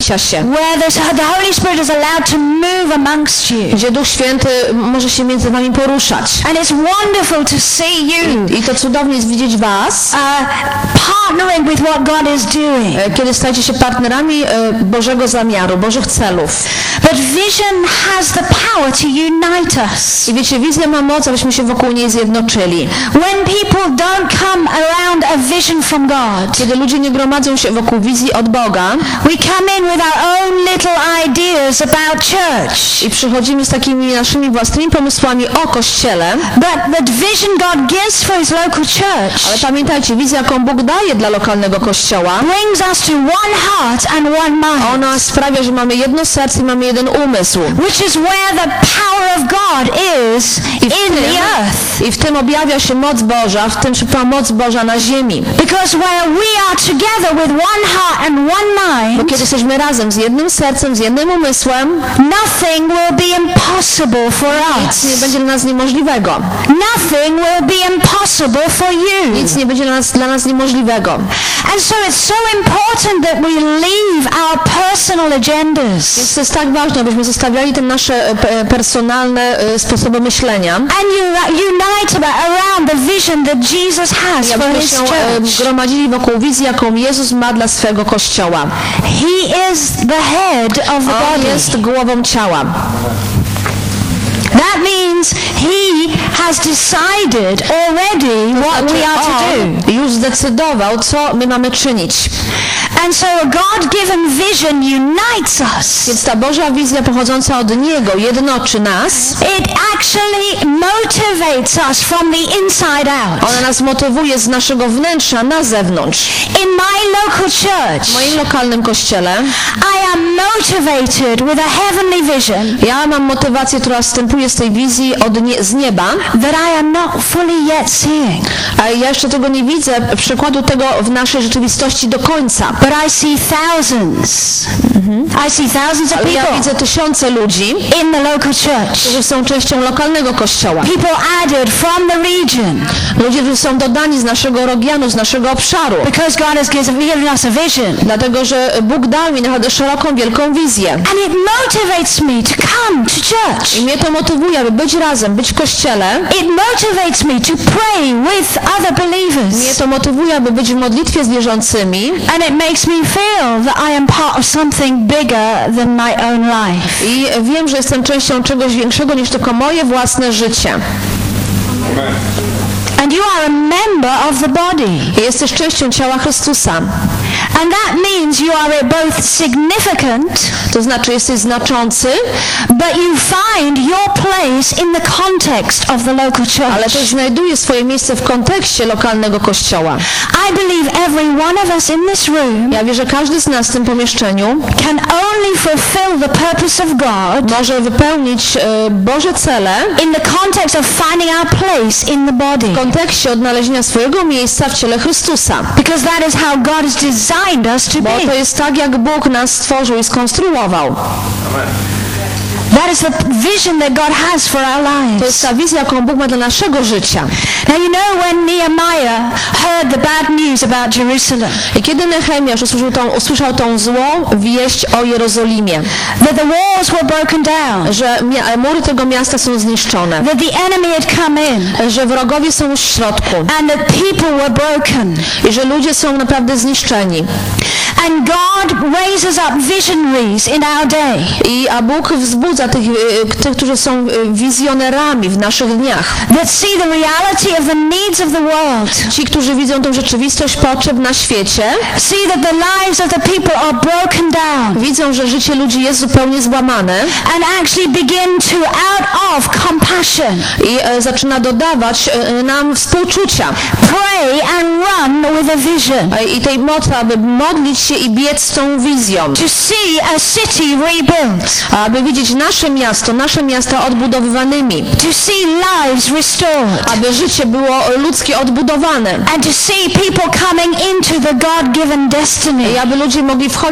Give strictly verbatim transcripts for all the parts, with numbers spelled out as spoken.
się, where the Holy Spirit is allowed to move amongst you. Gdzie Duch Święty może się między wami poruszać. And it's wonderful to see you. I, i to cudownie jest widzieć was, uh, partnering with what God is doing. Kiedy stajecie się partnerami Bożego zamiaru, Bożych celów. But vision has the power to unite us. I wiecie, wizja ma moc, abyśmy się wokół niej zjednoczyli. When people don't come around a vision from God, kiedy ludzie nie gromadzą się wokół wizji od Boga, we come in with our own little ideas about church. I przychodzimy z takimi naszymi własnymi pomysłami o Kościele. But the vision God gives for His local church, ale pamiętajcie, wizja, jaką Bóg daje dla lokalnego kościoła, brings us to one heart and one mind. Ona sprawia, że mamy jedno serce i mamy jeden umysł. Which is where the power of God is in the earth. I w tym objawia się moc Boża, w tym trwa moc Boża na ziemi. Because where we are together with one heart and one mind, bo kiedy jesteśmy razem z jednym sercem, z jednym umysłem, nothing will be impossible for us. Nic nie będzie dla nas niemożliwego. Nothing will be impossible for you. Nic nie będzie dla nas, dla nas niemożliwego. And so it's so important that we leave our personal agendas. Więc to jest tak ważne, abyśmy zostawiali te nasze personalne sposoby myślenia. And you unite around the vision that Jesus has for His church. Gromadzili wokół wizji, jaką Jezus ma dla swego Kościoła. He is the head of the On body. jest głową ciała. That means He has decided already what we are to do. Już zdecydował, co my mamy czynić. And so a God-given vision unites us. Więc ta Boża wizja pochodząca od Niego jednoczy nas. It actually motivates us from the inside out. Ona nas motywuje z naszego wnętrza na zewnątrz. In my local church, w moim lokalnym kościele, I am motivated with a heavenly vision. Ja mam motywację, która wstępuje z tej wizji od nie, z nieba. That I am not fully yet seeing. A ja jeszcze tego nie widzę, przykładu tego w naszej rzeczywistości do końca. But I see thousands. Mm-hmm. I see thousands of people. Ja widzę tysiące ludzi in the local church. Którzy są częścią lokalnego kościoła. People added from the region. Ludzie, którzy są dodani z naszego regionu, z naszego obszaru. Because God has given us a vision. Dlatego, że Bóg dał mi naprawdę szeroką, wielką wizję. And it motivates me to come to church. I mnie to motywuje, aby być razem, być w kościele. It motivates me to pray with other believers. Mnie to motywuje, aby być w modlitwie z wierzącymi. And it makes me feel that I am part of something bigger than my own life. I wiem, że jestem częścią czegoś większego niż tylko moje własne życie. Amen. And you are a member of the body. I jesteś częścią ciała Chrystusa. And that means you are both significant, to znaczy jesteś znaczący, but you find your place in the context of the local church. Ale też znajduje swoje miejsce w kontekście lokalnego kościoła. I believe every one of us in this room, ja wierzę, że każdy z nas w tym pomieszczeniu can only fulfill the purpose of God, może wypełnić e, Boże cele in the context of finding our place in the body. W kontekście odnalezienia swojego miejsca w ciele Chrystusa. Because that is how God has designed us to Bo be. to jest tak, jak Bóg nas stworzył i skonstruował. Amen. That is the vision that God has for our lives. To jest ta wizja, jaką Bóg ma dla naszego życia. Now you know when Nehemiah heard the bad news about Jerusalem. I kiedy Nehemiasz usłyszał tą, usłyszał tą złą wieść o Jerozolimie, that the walls were broken down, że mury tego miasta są zniszczone, that the enemy had come in, że wrogowie są w środku, and that people were broken, i że ludzie są naprawdę zniszczeni. And God raises up visionaries in our day. I a Bóg wzbudza tych, tych, którzy są wizjonerami w naszych dniach. That see the reality of the needs of the world. Ci, którzy widzą tą rzeczywistość potrzeb na świecie, see that the lives of the people are broken down. Widzą, że życie ludzi jest zupełnie złamane. And actually begin to out of compassion. I e, zaczyna dodawać e, nam współczucia. Pray and run with a vision. E, I tej mocy, aby modlić się i biec z tą wizją. To see a city rebuilt. Aby widzieć nasze miasto, nasze miasta odbudowywanymi. To see lives restored. Aby życie było ludzkie odbudowane. And to see people coming into the God-given destiny. I aby ludzie mogli wchodzić w to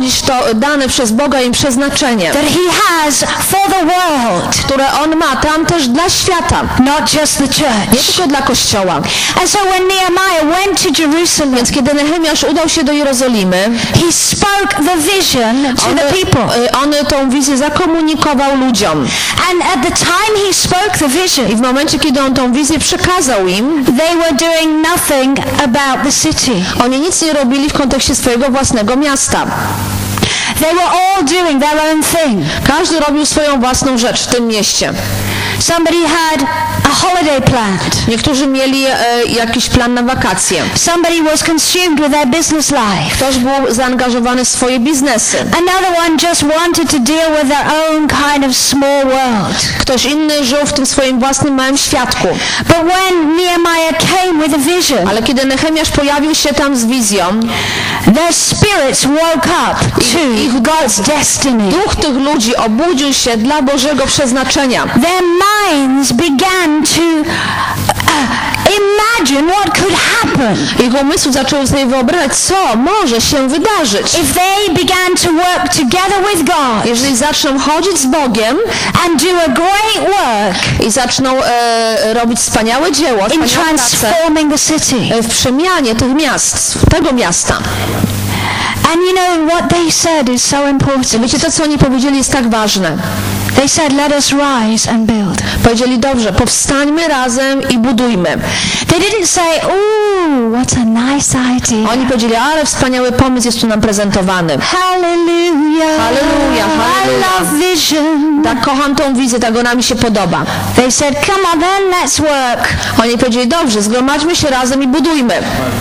dane przez Boga im przeznaczenie, that He has for the world, które On ma tam też dla świata, not just the nie church. tylko dla Kościoła. And so when Nehemiah went to Jerusalem, Więc kiedy Nehemiasz udał się do Jerozolimy, he spoke the vision to on, the people. y, on tą wizję zakomunikował ludziom. And at the time he spoke the vision, I w momencie, kiedy on tą wizję przekazał im, they were doing nothing about the city. oni nic nie robili w kontekście swojego własnego miasta. They were all doing their own thing. Każdy robił swoją własną rzecz w tym mieście. Somebody had a holiday planned. Niektórzy mieli e, jakiś plan na wakacje. Somebody was consumed with their business life. Ktoś był zaangażowany w swoje biznesy. Another one just wanted to deal with their own kind of small world. Ktoś inny żył w tym swoim własnym małym światku. But when Nehemiah came with a vision, Ale kiedy Nehemiasz pojawił się tam z wizją, their spirits woke up to God's destiny. duch tych ludzi obudził się dla Bożego przeznaczenia. Their minds began to uh, imagine what could happen Ich umysł zaczął sobie wyobrażać, co może się wydarzyć. if they began to work together with God Jeżeli zaczną chodzić z Bogiem and do a great work i zaczną e, robić wspaniałe dzieło, in wspaniałe pracę transforming the city. e, w przemianie tych miast, tego miasta. And you know what they said is so important. Wiecie, to co oni powiedzieli jest tak ważne. They said, let us rise and build. Powiedzieli, dobrze, powstańmy razem i budujmy. They didn't say, ooh, what a nice idea. Oni powiedzieli, ale wspaniały pomysł jest tu nam prezentowany. Hallelujah. Hallelujah, I hallelujah. love vision. Tak, kocham tą wizję, tak ona mi się podoba. They said, come on then, let's work. Oni powiedzieli, dobrze, zgromadźmy się razem i budujmy.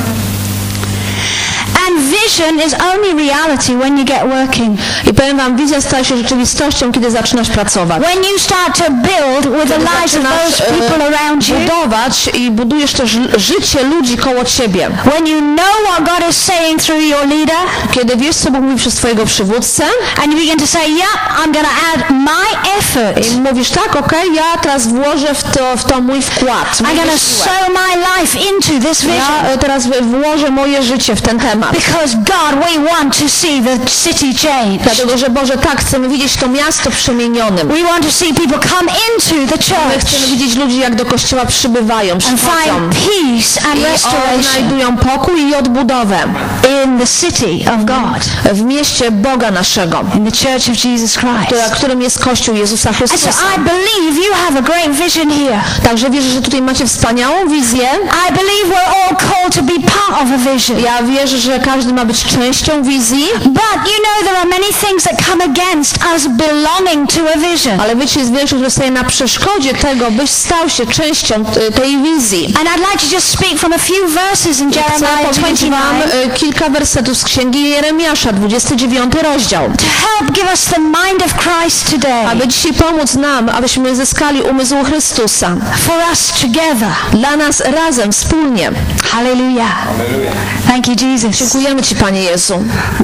And vision is only reality when you get working. I powiem wam, wizja staje się rzeczywistością, kiedy zaczynasz pracować. When you start to build with the lives of those people around you. budować i budujesz też życie ludzi koło ciebie. When you know what God is saying through your leader. Kiedy wiesz, co Bóg mówi przez twojego przywódcę. And you begin to say, yeah, I'm going to add my effort. I mówisz, tak, okej, okay, ja teraz włożę w to, w to mój wkład. I'm going to sow my life into this vision. Ja teraz włożę moje życie w ten temat. Because God, we want to see the city change. Dlatego, że Boże, tak, chcemy widzieć to miasto przemienionym. We want to see people come into the My church chcemy widzieć ludzi, jak do Kościoła przybywają, and przychodzą. find peace and I restoration odnajdują pokój i odbudowę in the city of God, w mieście Boga naszego, in the church of Jesus Christ. która, którym jest Kościół Jezusa And so Chrystusa. I believe you have a great vision here. Także wierzę, że tutaj macie wspaniałą wizję. I believe we're all called to be part of a vision. Ja wierzę, że każdy ma być częścią wizji. But you know there are many things that come against us belonging to a vision. Ale wiecie, jest wiele rzeczy, które staje na przeszkodzie tego, byś stał się częścią t- tej wizji. And I'd like to just speak from a few verses in Chcę Jeremiah powiedzieć wam twenty-nine e, kilka wersetów z Księgi Jeremiasza, dwudziesty dziewiąty rozdział. to help give us the mind of Christ today. Aby dzisiaj pomóc nam, abyśmy zyskali umysł Chrystusa. For us together. Dla nas razem, wspólnie. Hallelujah. Thank you, Jesus. Dziękujemy Ci, Panie Jezu.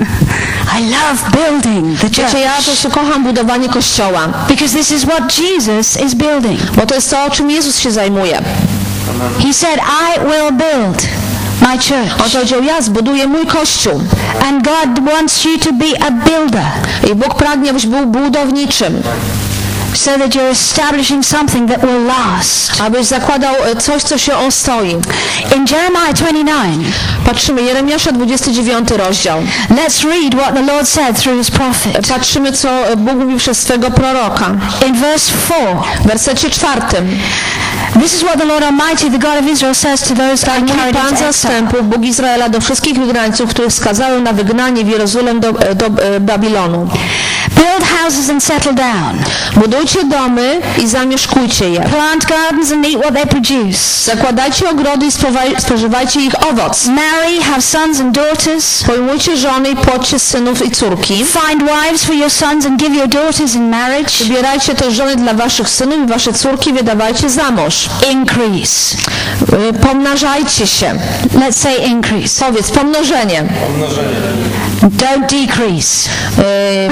I love building the Wiecie, ja church też kocham budowanie Kościoła, because this is what Jesus is building. bo to jest to, o czym Jezus się zajmuje. He said, I will build my On church. powiedział, ja zbuduję mój Kościół. And God wants you to be a builder I Bóg pragnie, abyś był budowniczym, so that you're establishing something that will last. abyś zakładał e, coś, co się ostoi. In Jeremiah twenty-nine, Patrzymy, Jeremiasza, dwudziesty dziewiąty rozdział. let's read what the Lord said through his prophet. Patrzymy, co Bóg mówił przez swego proroka. In verse four, W wersecie czwartym. this is what the Lord Almighty, the God of Israel, says to those I Mówi carried Pan into exile. zastępów, Bóg Izraela, do wszystkich wygrańców, których skazałem na wygnanie w Jerozolem do, do e, Babilonu. Build houses and settle down. Budujcie domy i zamieszkujcie je. Plant gardens and eat what they produce. Zakładajcie ogrody i spowa- spożywajcie ich owoc. Marry, have sons and daughters. Pojmujcie żony i płodźcie synów i córki. Find wives for your sons and give your daughters in marriage. Wybierajcie też żony dla waszych synów i wasze córki wydawajcie za mąż. Increase. Y, Pomnażajcie się. Let's say increase. Powiedz, pomnożenie. Don't decrease. Y, Nie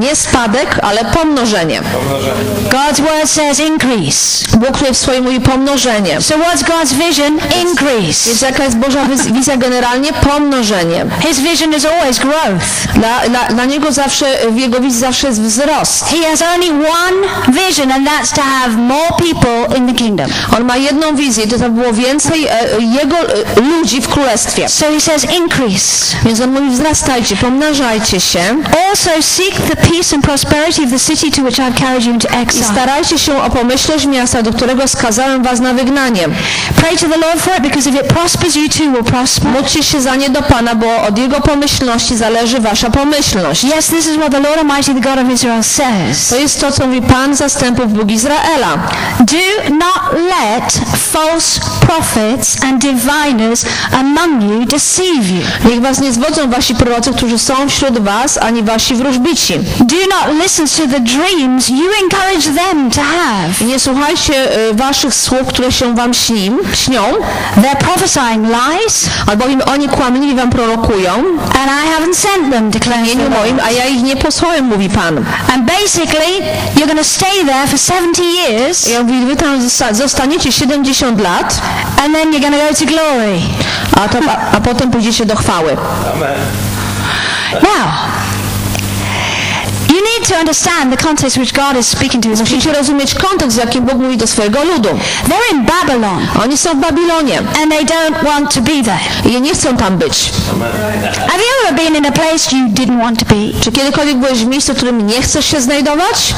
Nie spadek, ale pomnożenie. God's word says increase. Bóg tutaj w swoim mówi pomnożenie. So what's God's vision? Increase. Więc jaka jest Boża wiz- wizja generalnie? Pomnożenie. His vision is always growth. Dla, dla, dla Niego zawsze, w Jego wizji zawsze jest wzrost. He has only one vision, and that's to have more people in the kingdom. On ma jedną wizję, to, to było więcej e, Jego e, ludzi w królestwie. So he says increase. Więc On mówi wzrastajcie, pomnażajcie się Also seek the peace and prosperity of the city to which I've carried you into i exile. starajcie się o pomyślność miasta, do którego skazałem was na wygnanie. Pray to the Lord for it, because if it prospers, you too will prosper. Módlcie się za nie do Pana, bo od Jego pomyślności zależy wasza pomyślność. Yes, this is what the Lord Almighty, the God of Israel, says. To jest to, co mówi Pan zastępów, Bóg Izraela. Do not let false prophets and diviners among you deceive you. Niech was nie zwodzą wasi prorocy, którzy są wśród was, ani wasi wróżbici. Do not listen to the dreams you encourage them to have. I nie słuchajcie y, waszych słów, które się wam śni, śnią, They're prophesying lies, albowiem oni kłamliwie wam prorokują, and I haven't sent them, w declares the imieniu moim, Lord. a ja ich nie posłałem, mówi Pan. And basically, you're going to stay there for seventy years, Ja mówię, wy tam zosta- zostaniecie siedemdziesiąt lat, and then you're going to go to glory. a, to, a, a potem pójdziecie do chwały. Now, you need to understand the context which God is speaking to his people. Musicie rozumieć kontekst, w jakim Bóg mówi do swojego ludu. They're in Babylon, Oni są w Babilonie and they don't want to be there. i nie chcą tam być. Have you ever been in a place you didn't want to be? Czy kiedykolwiek byłeś w miejscu, w którym nie chcesz się znajdować?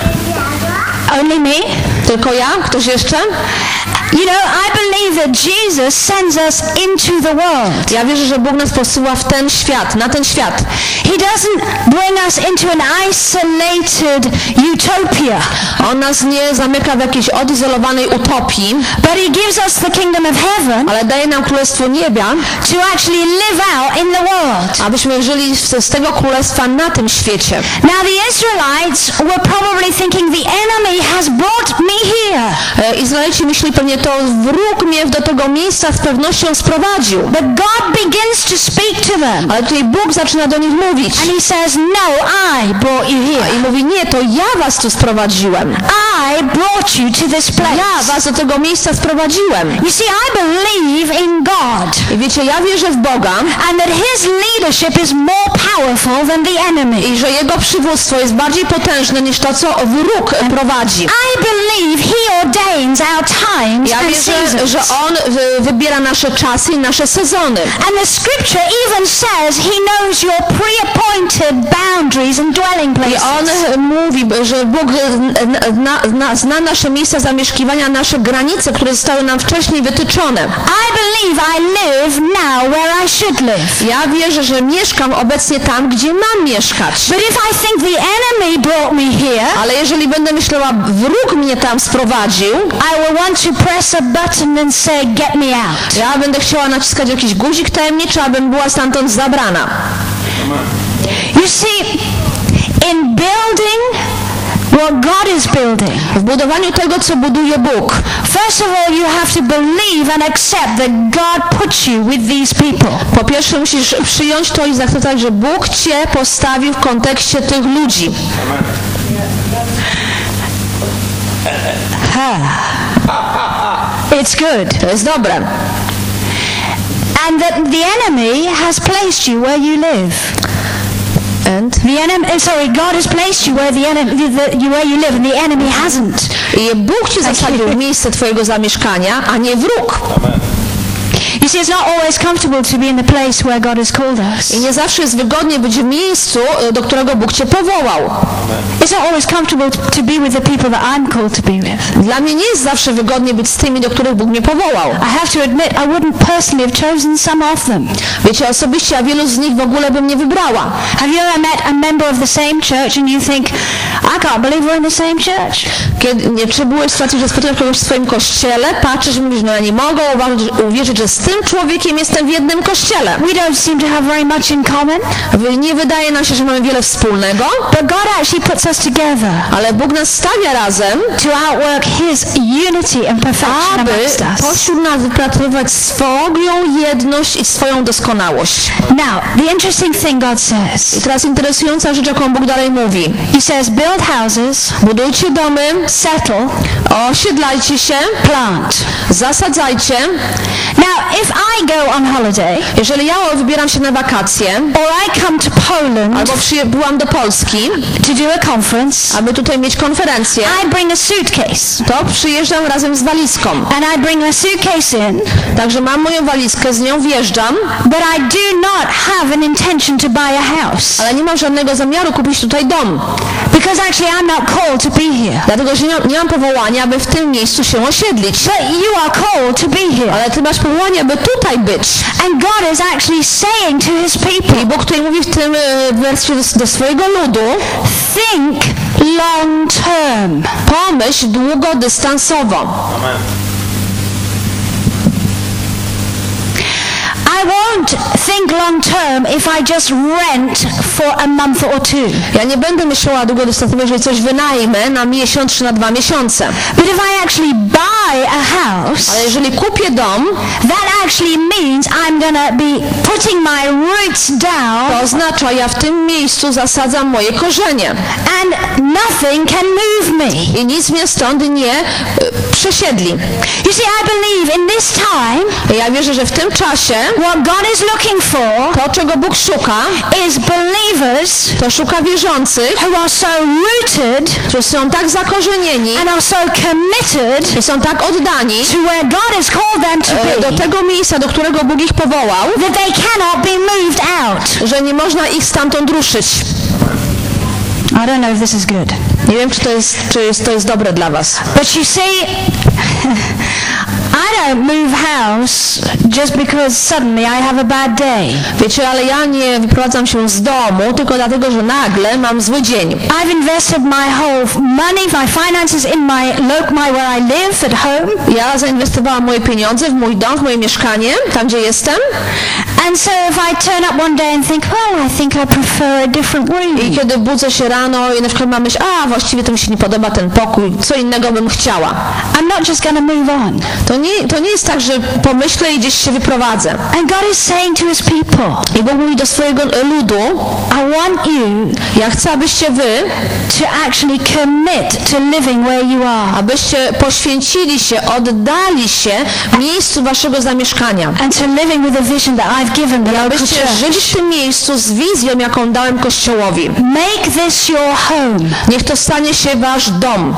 Only me? Tylko ja? Ktoś jeszcze? You know, I believe that Jesus sends us into the world. Ja wierzę, że Bóg nas posyła w ten świat, na ten świat. He doesn't bring us into an isolated utopia, On nas nie zamyka w jakiejś odizolowanej utopii, but he gives us the kingdom of heaven ale daje nam królestwo nieba, to actually live out in the world. abyśmy żyli z, z tego królestwa na tym świecie. Now the Israelites were probably thinking the enemy has brought me here. E, Izraelici myśleli pewnie, to wróg mnie do tego miejsca z pewnością sprowadził. But God begins to speak to them. Ale tutaj Bóg zaczyna do nich mówić. And he says, no, I brought you here. I mówi, nie, to ja was tu sprowadziłem. I brought you to this Ja place. was do tego miejsca sprowadziłem. You see, I believe in God. I wiecie, ja wierzę w Boga And that his leadership is more powerful than the enemy. i że Jego przywództwo jest bardziej potężne niż to, co wróg prowadzi. I believe he ordains our times Ja and wierzę, seasons. że On y, wybiera nasze czasy i nasze sezony. And the scripture even says he knows your pre-appointed boundaries and dwelling I places. On y, mówi, że Bóg y, na, na, zna nasze miejsca zamieszkiwania, nasze granice, które zostały nam wcześniej wytyczone. I believe I live now where I should live. Ja wierzę, że mieszkam obecnie tam, gdzie mam mieszkać. But if I think the enemy brought me here, Ale jeżeli będę myślała, wróg mnie tam sprowadził, I will want to press a button and say, get me out. ja będę chciała naciskać jakiś guzik tajemniczy, abym była stamtąd zabrana. You see, in building what God is building, W budowaniu tego, co buduje Bóg, first of all, you have to believe and accept that God puts you with these people. po pierwsze musisz przyjąć to i zaakceptować, że Bóg Cię postawił w kontekście tych ludzi. It's good. To jest dobre. And that the enemy has placed you where you live. And? The enemy, sorry, God has placed you where the enemy, the, the, where you live, and the enemy hasn't. I Bóg Cię zasadził w miejsce Twojego zamieszkania, a nie wróg. You see, it's not always comfortable to be in the place where God has called us. I nie zawsze jest wygodnie być w miejscu, do którego Bóg Cię powołał. It's not always comfortable to be with the people that I'm called to be with. Dla mnie nie jest zawsze wygodnie być z tymi, do których Bóg mnie powołał. I have to admit, I wouldn't personally have chosen some of them. Wiecie, osobiście, a wielu z nich w ogóle bym nie wybrała. Have you ever met a member of the same church and you think, I can't believe we're in the same church? Kiedy, nie, czy byłeś w sytuacji, że spotykasz kogoś w swoim kościele, patrzysz i mówisz, no ja nie mogę uważać, uwierzyć, że z tym tym człowiekiem jestem w jednym kościele. We don't seem to have very much in common. Nie wydaje nam się, że mamy wiele wspólnego, But God actually puts us together ale Bóg nas stawia razem, to outwork His unity and perfection aby amongst us. pośród nas wypracowywać swoją jedność i swoją doskonałość. Now, the interesting thing God I says, teraz interesująca rzecz, jaką Bóg dalej mówi. He says, build houses, Budujcie domy, settle, osiedlajcie się, plant. zasadzajcie. Now, if I go on holiday, Jeżeli ja wybieram się na wakacje, or I come to Poland albo przybyłam do Polski, to do a conference, aby tutaj mieć konferencję, I bring a suitcase. to przyjeżdżam razem z walizką. And I bring the suitcase in, Także mam moją walizkę, z nią wjeżdżam, but I do not have an intention to buy a house. ale nie mam żadnego zamiaru kupić tutaj dom. Because actually I'm not called to be here. Dlatego, że nie mam, nie mam powołania, aby w tym miejscu się osiedlić. But you are called to be here. Ale Ty masz powołanie, aby tutaj być. And God is actually saying to His people, I Bóg tutaj mówi w tym e, wersie do, do swojego ludu, think long term. pomyśl długodystansowo. I won't think long term if I just rent for a month or two. Ja nie będę myślała długodystansowo, jeżeli coś wynajmę na miesiąc czy na dwa miesiące. But if I actually buy a house, Ale jeżeli kupię dom, that actually means I'm gonna be putting my roots down, to oznacza, ja w tym miejscu zasadzam moje korzenie. and nothing can move me. I nic mnie stąd nie e, przesiedli. You see, I believe in this time, Ja wierzę, że w tym czasie what God is looking for to, czego Bóg szuka, is believers to szuka wierzących, who are so rooted którzy są tak zakorzenieni and are so committed i są tak oddani to where God has called them to e, do be, tego miejsca, do którego Bóg ich powołał, that they cannot be moved out. że nie można ich stamtąd ruszyć. I don't know if this is good. Nie wiem, czy to jest, czy jest, to jest dobre dla was. But you see, I don't move house just because suddenly I have a bad day. Wiecie, ale ja nie wyprowadzam się z domu tylko dlatego, że nagle mam zły dzień. I've invested my whole money, my finances in my local, my where I live at home. Ja zainwestowałam moje pieniądze w mój dom, w moje mieszkanie, tam gdzie jestem. And so if I turn up one day and think, well, I think I prefer a different room. I kiedy budzę się rano i na przykład mam myśl, a właściwie to mi się nie podoba ten pokój, co innego bym chciała. I'm not just going to move on. To nie, to nie jest tak, że pomyślę i gdzieś się wyprowadzę. And God is saying to His people, I Bóg mówi do swojego ludu, I want you ja chcę, abyście wy, to actually commit to living where you are abyście poświęcili się, oddali się miejscu waszego zamieszkania. and to living with the vision that I've given the I local abyście żyli church. w tym miejscu z wizją, jaką dałem Kościołowi. Make this your home. Niech to stanie się wasz dom.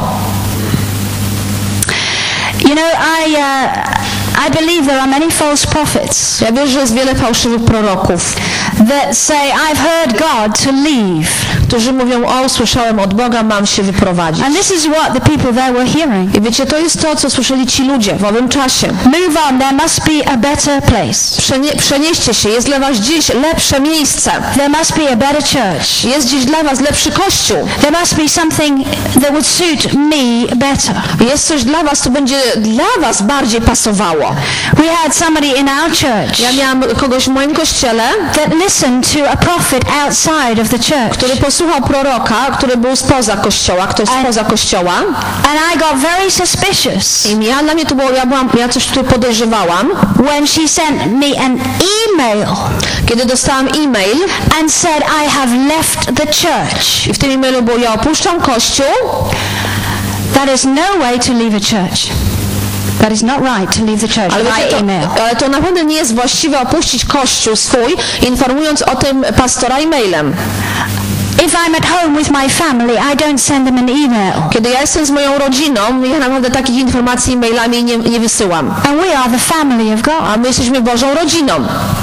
You know, I uh, I believe there are many false prophets Ja wierzę, że jest wiele fałszywych proroków, that say, I've heard God to leave. którzy mówią, o, usłyszałem od Boga, mam się wyprowadzić. And this is what the people there were hearing. I wiecie, to jest to, co słyszeli ci ludzie w owym czasie. Move on, there must be a better place. Przenie, przenieście się, jest dla was dziś lepsze miejsce. There must be a better church. Jest dziś dla was lepszy kościół. There must be something that would suit me better. Jest coś dla was, co będzie dla was bardziej pasowało. We had somebody in our church Ja miałam kogoś w moim kościele, that listened to a prophet outside of the church. który posłuchał proroka, który był spoza kościoła, ktoś spoza kościoła. And I got very suspicious I ja, dla mnie to było, ja byłam, ja coś tutaj podejrzewałam, when she sent me an email kiedy dostałam e-mail and said, I have left the church. i w tym e-mailu było, ja opuszczam kościół. That is no way to leave a church. That is not right to leave the church Ale, by wiecie, email. to, ale to naprawdę nie jest właściwe opuścić kościół swój, informując o tym pastora e-mailem. If I'm at home with my family, I don't send them an email. Kiedy ja jestem z moją rodziną, ja naprawdę takich informacji e-mailami nie, nie wysyłam. And we are the family of God. A my jesteśmy Bożą rodziną.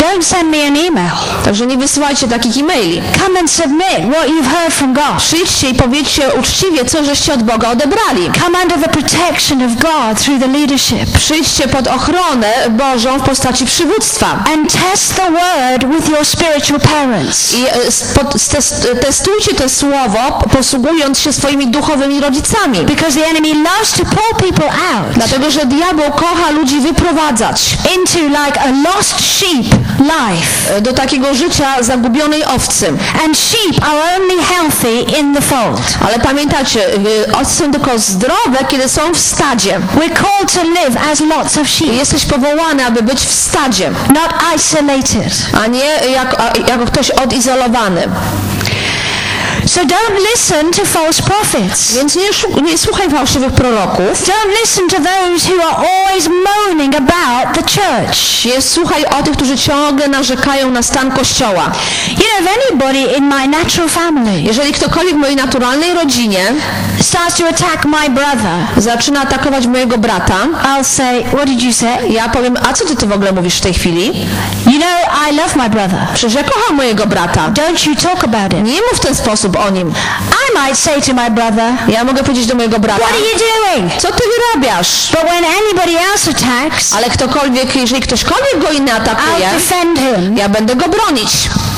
Don't send me an email. Także nie wysyłajcie takich e-maili. Come and submit what you've heard from God. Przyjdźcie i powiedzcie uczciwie, co żeście od Boga odebrali. Come under the protection of God through the leadership. Przyjdźcie pod ochronę Bożą w postaci przywództwa. And test the word with your spiritual parents. I e, spod- test- testujcie to słowo, posługując się swoimi duchowymi rodzicami. Because the enemy loves to pull people out Dlatego, że diabeł kocha ludzi wyprowadzać into like a lost sheep life. e, do takiego życia zagubionej owcy. And sheep are only healthy in the fold. Ale pamiętacie, e, owce są tylko zdrowe, kiedy są w stadzie. We're called to live as lots of sheep, Jesteś powołany, aby być w stadzie, not isolated. a nie jako, a, jako ktoś odizolowany. So don't listen to false prophets. Więc nie, szu- nie słuchaj fałszywych proroków. Don't listen to those who are always moaning about the church. Nie słuchaj o tych, którzy ciągle narzekają na stan Kościoła. You know, if anybody in my natural family Jeżeli ktokolwiek w mojej naturalnej rodzinie starts to attack my brother, zaczyna atakować mojego brata, I'll say, what did you say? ja powiem, a co ty tu w ogóle mówisz w tej chwili? You know, I love my brother. Przecież ja kocham mojego brata. Don't you talk about it. Nie mów w ten sposób o nim. I might say to my brother, Ja mogę powiedzieć do mojego brata, what are you doing? co ty wyrabiasz? But when anybody else attacks, Ale ktokolwiek, jeżeli ktośkolwiek go inny atakuje, I'll defend him. ja będę go bronić.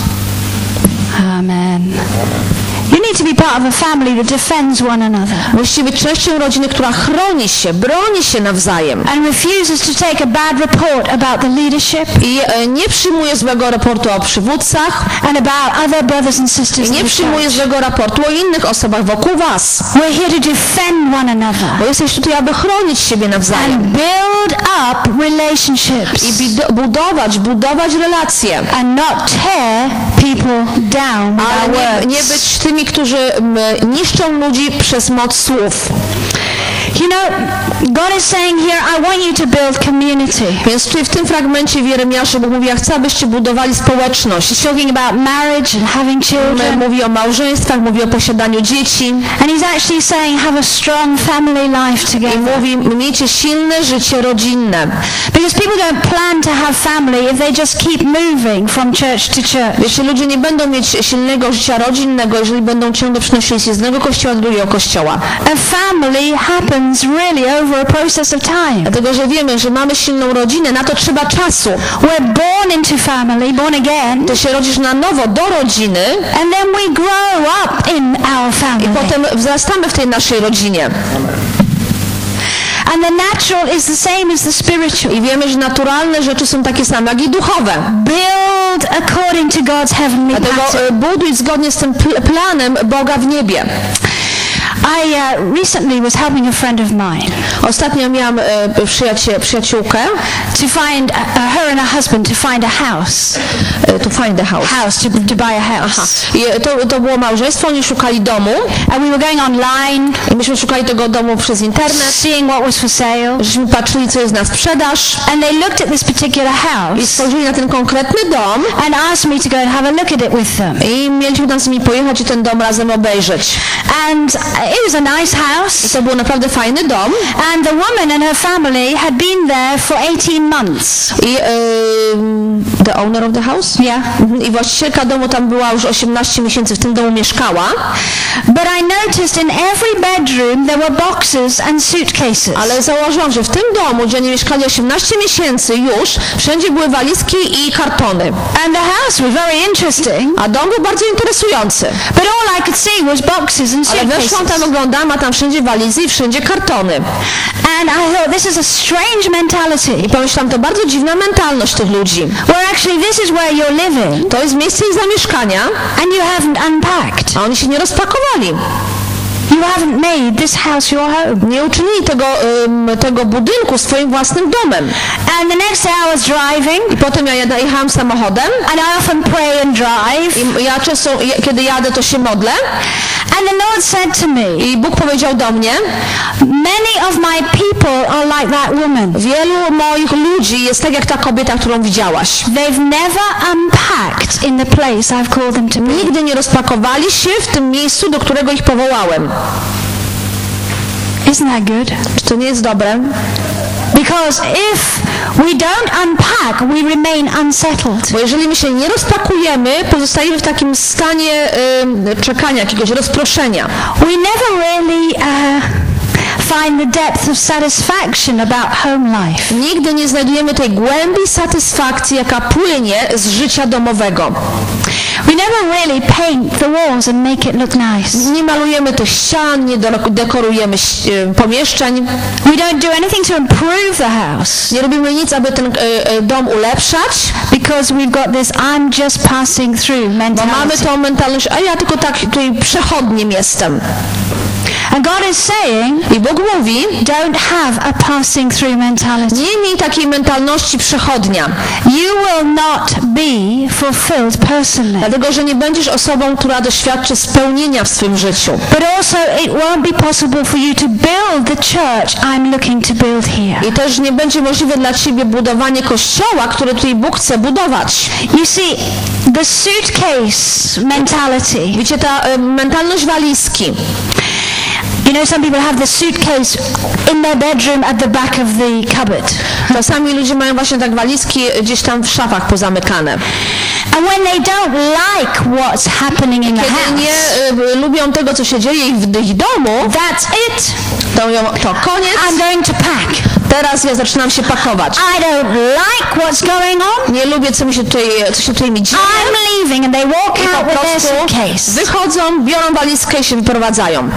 Amen. You need to be part of a family that defends one another Musicie być częścią rodziny, która chroni się, broni się nawzajem. and refuses to take a bad report about the leadership I e, nie przyjmuje złego raportu o przywódcach, and about other brothers and sisters i in nie the przyjmuje church. złego raportu o innych osobach wokół was. We're here to defend one another Bo jesteś tutaj, aby chronić siebie nawzajem. and build up I relationships bid- budować, budować relacje. and not tear people down with Ale our nie, nie words. być tymi, którzy m, niszczą ludzi przez moc słów. You know, God is saying here, I want you to build community. Więc tutaj w tym fragmencie w Jeremiaszu Bóg mówi, ja chcę, abyście budowali społeczność. He's talking about marriage and having M- children. Mówi o małżeństwach, mówi o posiadaniu dzieci. And he's actually saying, have a strong family life I together. mówi, miejcie silne życie rodzinne. Because people don't plan to have family if they just keep moving from church to church. Wiecie, ludzie nie będą mieć silnego życia rodzinnego, jeżeli będą ciągle przenosili się z jednego kościoła do drugiego kościoła. A family happens really over a process of time. Dlatego, że wiemy, że mamy silną rodzinę, na to trzeba czasu. We're born into family, born again, Ty się rodzisz na nowo do rodziny and then we grow up in our i family. potem wzrastamy w tej naszej rodzinie. And the natural is the same as the spiritual. I wiemy, że naturalne rzeczy są takie same, jak i duchowe. Build according to God's heavenly Dlatego pattern. e, buduj zgodnie z tym pl- planem Boga w niebie. I uh, recently was helping a friend of mine Ostatnio miałam e, przyjacie, przyjaciółkę to find uh, her and her husband to find a house, e, to find the house. house to, to buy a house. I e, to, to było małżeństwo, oni szukali domu And we were going online, i myśmy szukali tego domu przez internet. seeing what was for sale. Żeśmy patrzyli, co jest na sprzedaż And they looked at this particular i house spojrzeli na ten konkretny dom and asked me to go and have a look at it with them. i mieliśmy tam z nimi pojechać i ten dom razem obejrzeć. And it was a nice I house. to był naprawdę fajny dom And the woman and her family had been there for eighteen months. i e, the owner of the house? Yeah. Mhm. I właścicielka domu tam była już osiemnaście miesięcy, w tym domu mieszkała, But I noticed in every bedroom there were boxes and suitcases. ale zauważyłam, że w tym domu, gdzie oni mieszkali osiemnaście miesięcy już, wszędzie były walizki i kartony. And the house was very interesting. A dom był bardzo interesujący. But all I could see was boxes and Ale suitcases. weszłam tam, oglądałam, a tam wszędzie walizy i wszędzie kartony. And I thought, this is a strange mentality. I pomyślałam, to bardzo dziwna mentalność tych ludzi. Where actually this is where you're living To jest miejsce ich zamieszkania, and you haven't unpacked. a oni się nie rozpakowali. You haven't made this house your home. Nie uczynili tego, ym, tego budynku swoim własnym domem. And the next day I was driving I potem ja jada- jechałam samochodem and I often pray and drive. i ja często, ja- kiedy jadę, to się modlę. And the Lord said to me, I Bóg powiedział do mnie, many of my people are like that woman. wielu moich ludzi jest tak jak ta kobieta, którą widziałaś. They've never unpacked in the place I've called them to be. Nigdy nie rozpakowali się w tym miejscu, do którego ich powołałem. Isn't that good? Czy to nie jest dobre? Because Because if we don't unpack, we remain unsettled. Bo jeżeli my się nie rozpakujemy, pozostajemy w takim stanie y, czekania, jakiegoś rozproszenia. We never really uh, find the depth of satisfaction about home life. Nigdy nie znajdujemy tej głębi satysfakcji, jaka płynie z życia domowego. We never really paint the walls and make it look nice. Nie malujemy tych ścian, nie dekorujemy y, pomieszczeń. We don't do anything to improve the house. Nie robimy nic, aby ten y, y, dom ulepszać. Because we've got this I'm just passing through Bo mentality. mamy tą mentalność, a ja tylko tak tutaj przechodnim jestem. And God is saying, I Bóg mówi, don't have a passing through mentality. nie miej takiej mentalności przechodnia. You will not be fulfilled personally. Dlatego, że nie będziesz osobą, która doświadczy spełnienia w swym życiu. But also it won't be possible for you to build the church I'm looking to build here. I też nie będzie możliwe dla ciebie budowanie kościoła, który tutaj Bóg chce budować. You see, the suitcase mentality. Wiecie, ta y, mentalność walizki. You know, some people have the suitcase in their bedroom at the back of the cupboard. Czasami ludzie mają właśnie tak walizki gdzieś tam w szafach pozamykane. And when they don't like what's happening in the Kiedy house, nie y, lubią tego, co się dzieje w ich domu, that's it. to, ją, to koniec. I'm going to pack. Teraz ja zaczynam się pakować. I don't like what's going on. Nie lubię, co mi się tutaj, co się tutaj mi dzieje. I'm leaving, and they walk I po out with their prostu suitcase. wychodzą, biorą walizkę i się wyprowadzają.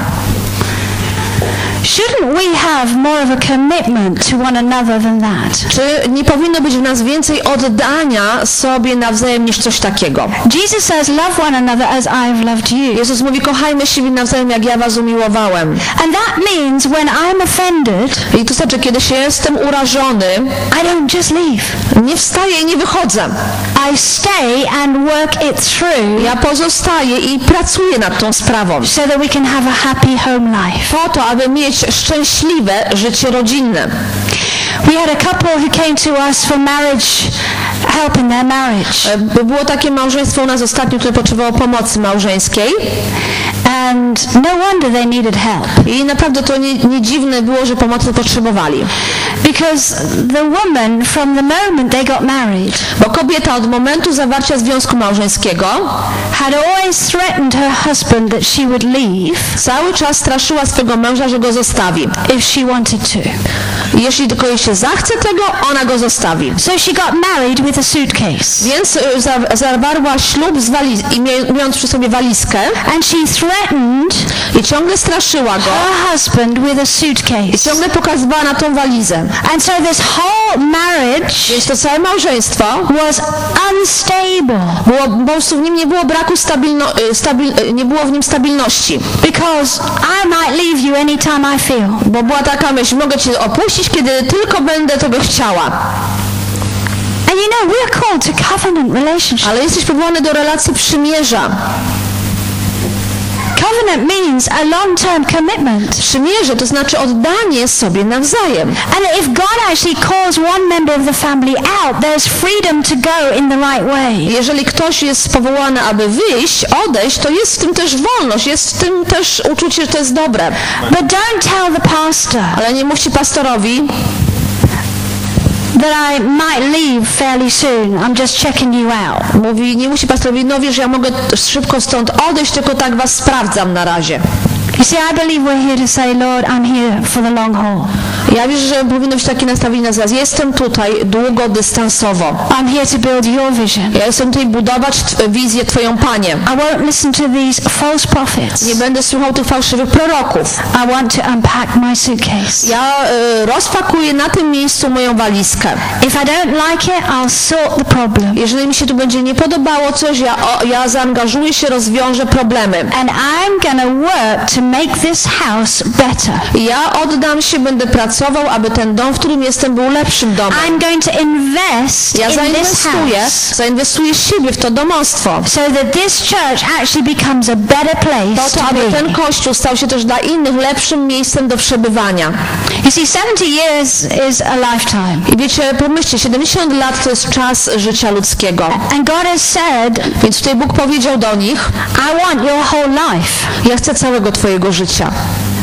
Shouldn't we have more of a commitment to one another than that? Czy nie powinno być w nas więcej oddania sobie nawzajem niż coś takiego? Jesus says, love one another as I've loved you. Jezus mówi, kochajmy siebie nawzajem, jak ja was umiłowałem. And that means when I'm offended, I to znaczy, kiedy się jestem urażony, I don't just leave. nie wstaję i nie wychodzę. I stay and work it through Ja pozostaję i pracuję nad tą sprawą. so that we can have a happy home life. Po to, aby mieć szczęśliwe życie rodzinne. We had a couple who came to us for marriage, help in their marriage. E, Było takie małżeństwo u nas ostatnio, które potrzebowało pomocy małżeńskiej. And no wonder they needed help. I naprawdę to nie, nie dziwne było, że pomocy potrzebowali. Because the woman, from the moment they got married, Bo kobieta od momentu zawarcia związku małżeńskiego had always threatened her husband that she would leave cały czas straszyła swego męża, że go zostawi. if she wanted to. I jeśli tylko jej się zachce tego, ona go zostawi. So she got married with a suitcase. Więc y, za, zawarła ślub z waliz i mie- mając przy sobie walizkę And she threatened i ciągle straszyła go her husband with a i suitcase. ciągle pokazywała na tą walizę. And so this whole marriage Więc to całe małżeństwo was unstable było, po prostu w nim nie było braku stabilno, y, stabil, y, nie było w nim stabilności. because I might leave you anytime I feel. Bo była taka myśl, mogę cię opuścić, kiedy tylko będę tego chciała. And you know, we're called to covenant relationship. Ale jesteś powołany do relacji przymierza. Covenant means a long-term commitment. Przymierze to znaczy oddanie sobie nawzajem. And if God actually calls one member of the family out, there's freedom to go in the right way. Jeżeli ktoś jest powołany, aby wyjść, odejść, to jest w tym też wolność, jest w tym też uczucie, że to jest dobre. But don't tell the pastor Ale nie mówcie pastorowi, that I might leave fairly soon. I'm just checking you out. mówi, nie musi pastorowi, no wiesz, ja mogę szybko stąd odejść, tylko tak was sprawdzam na razie. You see, I believe we're here to say, Lord, I'm here for the long haul. Ja wierzę, że powinno być takie nastawienie na zaraz. Jestem tutaj długodystansowo. I'm here to build your vision. Ja jestem tutaj budować t- wizję Twoją, Panie. I won't listen to these false prophets. Nie będę słuchał tych fałszywych proroków. I want to unpack my suitcase. Ja y, rozpakuję na tym miejscu moją walizkę. If I don't like it, I'll sort the problem. Jeżeli mi się tu będzie nie podobało coś, ja, o, ja zaangażuję się, rozwiążę problemy. And I'm gonna work to make this house better. I ja oddam się, będę pracował, aby ten dom, w którym jestem, był lepszym domem. I'm going to invest Ja in this zainwestuję, house zainwestuję siebie w to domostwo. so that this church actually becomes a better Po place to, to aby ten be. kościół stał się też dla innych lepszym miejscem do przebywania. You see, seventy years is a lifetime. I wiecie, pomyślcie, siedemdziesiąt lat to jest czas życia ludzkiego. And God has said, Więc tutaj Bóg powiedział do nich, I want your whole life. ja chcę całego Twojego życia.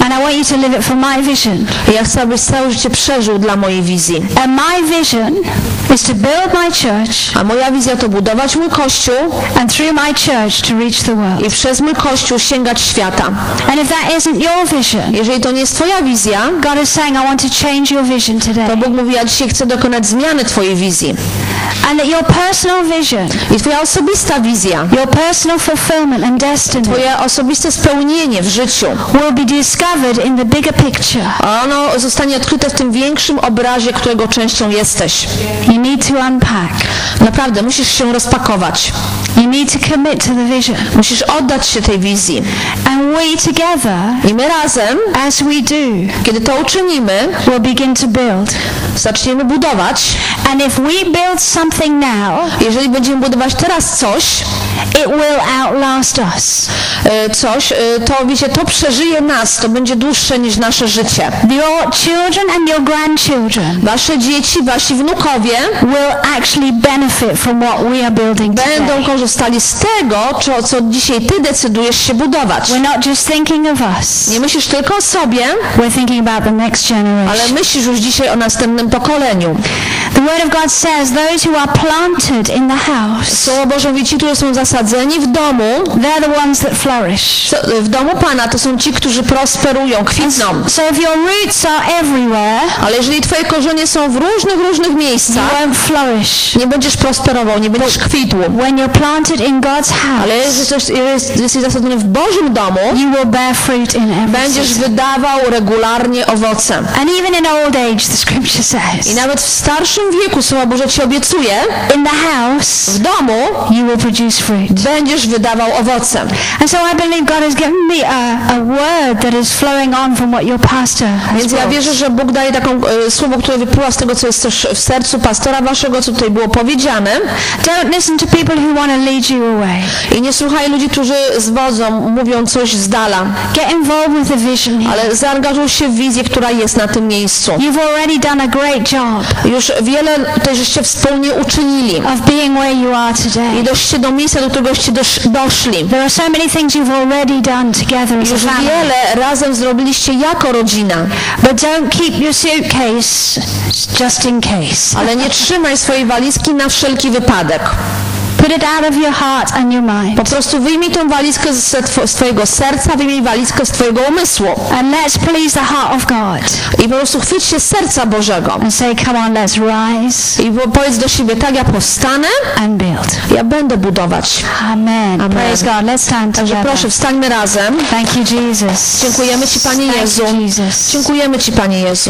And I want you to live it for my vision. I ja chcę, abyś całe życie przeżył dla mojej wizji. And my vision is to build my church A moja wizja to budować mój Kościół and through my church to reach the world. i przez mój Kościół sięgać świata. And if that isn't your vision, Jeżeli to nie jest twoja wizja, God is saying, I want to change your vision today. to Bóg mówi, ja dzisiaj chcę dokonać zmiany twojej wizji. And that your personal vision, I twoja osobista wizja, your personal fulfillment and destiny twoje osobiste spełnienie w życiu, will be discovered in the bigger picture. ono zostanie odkryte w tym większym obrazie, którego częścią jesteś. You need to unpack. Naprawdę, musisz się rozpakować. You need to commit to the vision. Musisz oddać się tej wizji. And we together, I my razem, as we do, kiedy to uczynimy, will begin to build. zaczniemy budować. And if we build something now, Jeżeli będziemy budować teraz coś, it will outlast us. e, coś, e, to wiecie, to przeżyje nas, to będzie dłuższe niż nasze życie. Your children and your grandchildren Wasze dzieci, wasi wnukowie will actually benefit from what we are building będą today. korzystali z tego, co, co dzisiaj ty decydujesz się budować. We're not just thinking of us. Nie myślisz tylko o sobie, We're thinking about the next ale generation. myślisz już dzisiaj o następnym pokoleniu. The Word of God says those who are planted in the house, Słowo Boże mówi, ci, którzy są zasadzeni w domu, they're the ones that flourish. co- w domu Pana, to są ci, którzy prosperują, kwitną. So if your roots are everywhere, Ale jeżeli twoje korzenie są w różnych, różnych you miejscach, won't flourish. nie będziesz prosperował, nie będziesz kwitł. When you're planted in God's Ale house, jeżeli jesteś- jeżeli jesteś zasadzony w Bożym domu, you will bear fruit in every będziesz season. wydawał regularnie owoce. And even in old age, the scripture says, I nawet w starszym wieku Słowo Boże ci obiecuje, in the house, w domu you will produce fruit. będziesz wydawał owoce. And so I believe God has given me a, a word that is flowing on from what your pastor has Więc ja brought. wierzę, że Bóg daje taką e, słowo, które wypływa z tego, co jest też w sercu pastora waszego, co tutaj było powiedziane. Don't listen to people who want to lead you away. I nie słuchaj ludzi, którzy zwodzą, mówią coś z dala, Get involved with the vision here. ale zaangażuj się w wizję, która jest na tym miejscu. You've already done a great job Już wiele tutaj żeście wspólnie uczynili of being where you are i today. doście do miejsca, do któregoście dosz, doszli. There are so many things you've already done together as a Już family. wiele razem zrobiliście jako rodzina, But don't keep your suitcase just in case. ale nie trzymaj swojej walizki na wszelki wypadek. Put it out of your heart and your mind. Po prostu wyjmij tą walizkę z, z twojego serca, wyjmij walizkę z twojego umysłu And let's please the heart of God. i po prostu chwyć się serca Bożego And say, come on, let's rise i po- powiedz do siebie, tak, ja powstanę, and build. ja będę budować. Amen. Amen. Praise God. Let's stand Także together. proszę, wstańmy razem. Thank you, Jesus. Dziękujemy Ci, Panie Thank Jezu. you, Jesus. Dziękujemy Ci, Panie Jezu.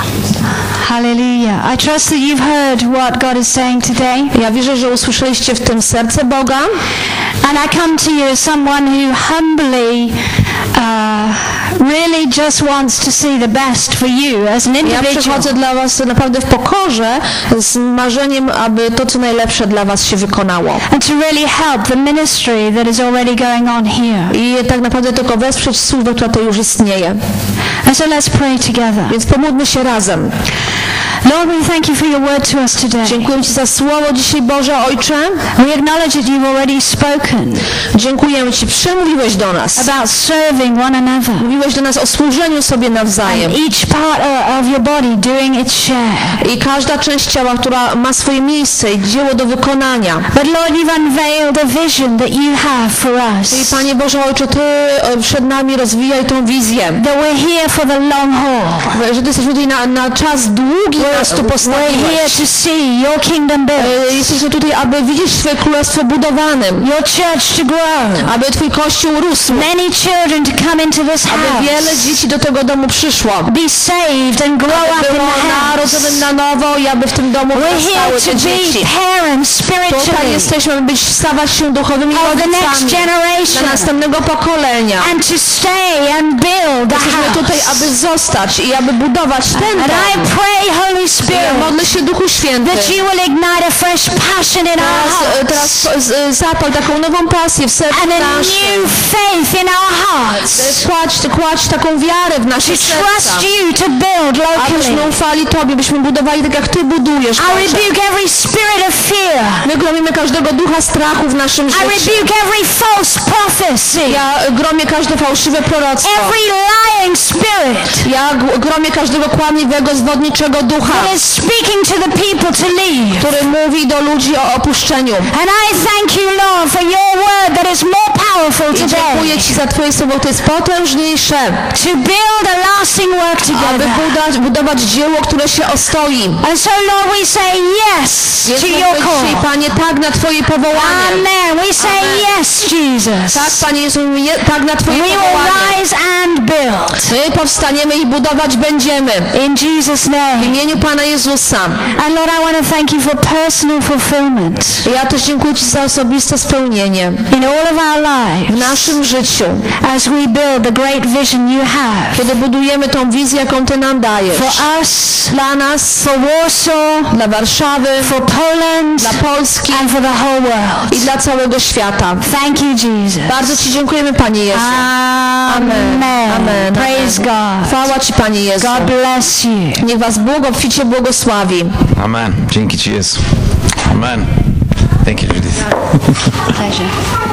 Hallelujah. I trust that you've heard what God is saying today. Ja wierzę, że usłyszeliście w tym serce Boga And I come to you as someone who humbly uh, really just wants to see the best for you as an Ja individual. przychodzę dla Was naprawdę w pokorze z marzeniem, aby to, co najlepsze dla Was się wykonało. And to really help the ministry that is already going on here. I tak naprawdę tylko wesprzeć służbę, która to już istnieje. And so let's pray together. Więc pomódlmy się razem. Lord, we thank you for your word to us today. Dziękuję Ci za słowo dzisiaj, Boże Ojcze. We acknowledge that you've already spoken Dziękujemy Ci, przemówiłeś do nas. about serving one another. Mówiłeś do nas o służeniu sobie nawzajem. And each part of- of your body doing its share. I każda część ciała, która ma swoje miejsce i dzieło do wykonania. But Lord, you've unveiled a vision that you have for I us. Panie Boże Ojcze, Ty e, przed nami rozwijaj tą wizję. That we're here for the long haul. Że Ty jesteśmy tutaj na, na czas długi, nas tu We're here postawiłeś. to see your kingdom built, E, Jesteśmy tutaj, aby widzieć Twoje królestwo budowanym. your church to grow, Aby Twój Kościół rósł. many children to come into this Aby wiele house, dzieci do tego domu przyszło. be saved and grow Aby up in było the house. narodzonym na nowo i aby w tym domu We're wzrastały here to te dzieci. be parents Tutaj spiritually jesteśmy, aby być, stawać się duchowymi of the next rodzicami dla generation następnego pokolenia. and to stay and build the Jesteśmy tutaj, house. aby zostać i aby budować ten And I dom. pray, Holy Ja Spirit, modlę się, Duchu Święty. that you will ignite a fresh passion in our Teraz, hearts teraz z- zapal taką nową pasję w sercu and a naszym new faith in our hearts hearts. Kładź, kładź taką wiarę w nasze To trust serca. you to build Abyśmy locally. ufali Tobie, byśmy budowali tak jak Ty budujesz. I Boże. rebuke every spirit of fear. My gromimy każdego ducha strachu w naszym I życiu. rebuke every false prophecy. Ja gromię każde fałszywe proroctwo. Every lying spirit Ja g- gromię każdego kłamliwego, zwodniczego ducha, that is speaking to the people to leave. który mówi do ludzi o opuszczeniu. And I thank you, Lord, for your word that is more powerful I dziękuję today Ci za Twoje słowo, to jest potężniejsze, to build a lasting work aby together. budować, budować dzieło, które się ostoi. And so, Lord, we say yes Więc to mówię your dzisiaj, call. Panie, tak na Twoje powołanie. Amen. We say Amen. yes, Jesus. Tak, Panie Jezu, je, tak na Twoje We will powołanie. rise and build. My powstaniemy i budować będziemy. In Jesus' W name. imieniu Pana Jezusa. And Lord, I want to thank you for personal fulfillment Ja też dziękuję Ci za osobiste spełnienie in all of our w lives naszym życiu, as we build the great vision you have kiedy budujemy tą wizję, jaką Ty nam dajesz. for us, Dla nas, for Warsaw, dla Warszawy, for Poland, dla Polski and for the whole world. i dla całego świata. Thank you, Jesus. Bardzo Ci dziękujemy, Panie Jezu. Amen. Amen. Praise God. Chwała Ci, Panie Jezu. God bless you. Niech Was Bóg obficie błogosławi. Amen. Dzięki Ci Jezu. Amen. Thank you, Judith. Pleasure.